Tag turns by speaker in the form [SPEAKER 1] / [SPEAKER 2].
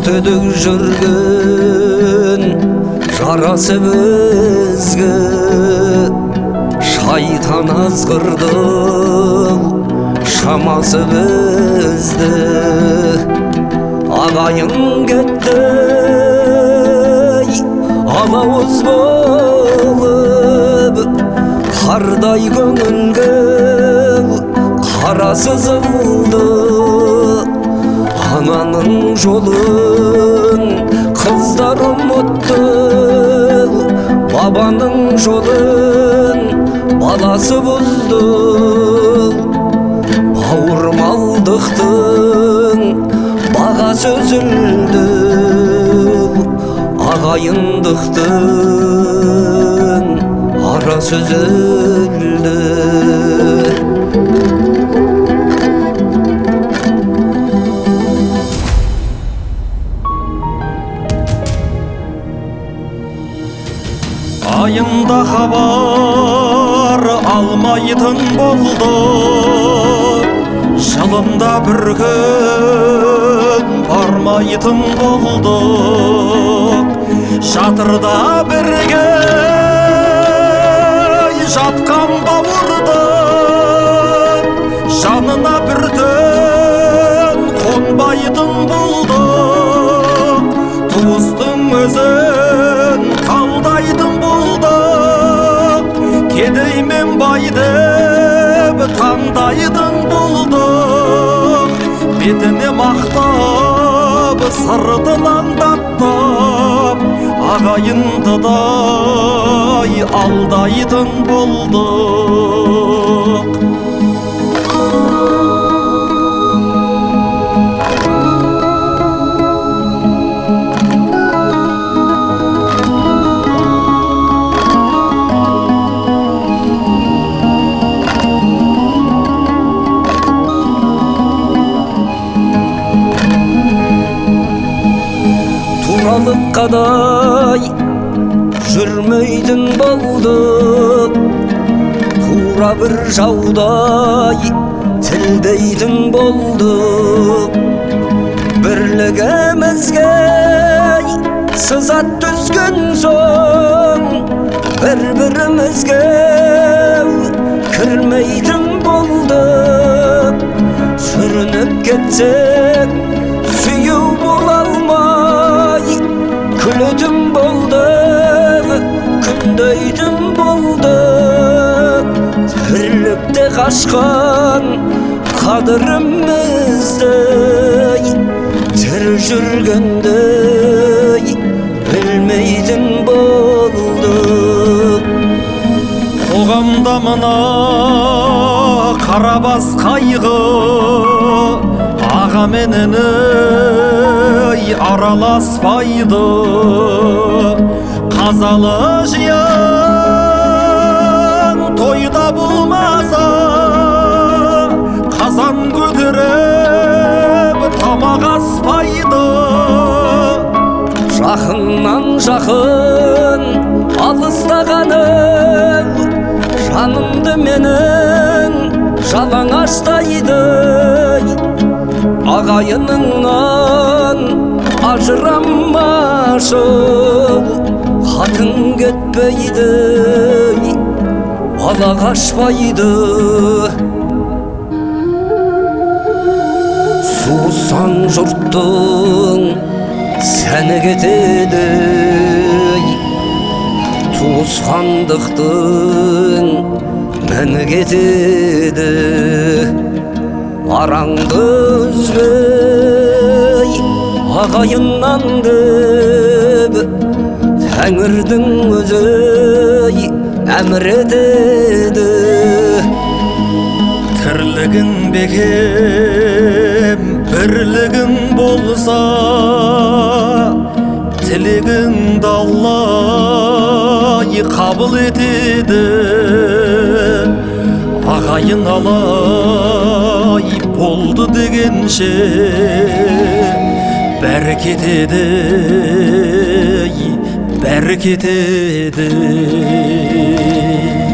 [SPEAKER 1] өтедік жүрген жарасы бізге шайтан азғырды шамасы бізді ағайын кетті алауыз болып қардай көңілге қара сызылды ананың жолын қыздар ұмытты бабаның жолын баласы бұзды бауырмалдықтың бағасы үзілді ағайындықтың арасы үзілді.
[SPEAKER 2] Айында хабар алмайтын болды, жылында бір күн бармайтын болды. Жатырда бірге жатқан бауырды жанына бір түн қонбайтын болды. Туыстың өзін талдайтын болды, кедей мен бай деп таңдайтын болды. Бетіне мақтап сыртынан даттап ағайындыдай алдайтын болдық.
[SPEAKER 1] Туралыққадай жүрмейтін болдық, тура бір жаудай тілдейтін болдық. Бірлігімізге сызат түскен соң бір-бірімізге кірмейтін болдық. Сүрініп кетсек сүйеу бола алмай күлетін болдық, күндейтін болдық. Тірлікте қашқан қадірімізді тірі жүргенде білмейтін болдық.
[SPEAKER 2] Қоғамда мына қарабас қайғы аға менен араласпайды. Қазалы жиын тойда болмаса қазан көтеріп тамақ аспайды.
[SPEAKER 1] Жақыннан жақын алыстағаның жанымды менің жалаңаштайды. Ағайыныңнан ажырамашы, хатын кетпейді, бала қашпайды. Сусан жұрттың сәні кетеді, туысқандықтың мәні кетеді. Араңды үзбей ағайыннан деп Тәңірдің өзі әмір етеді.
[SPEAKER 2] Тірлігің бекем бірлігің болса, тілегіңді Алла қабыл етеді. Ағайын алай болды дегенше бәрекет еді, бәрекет еді.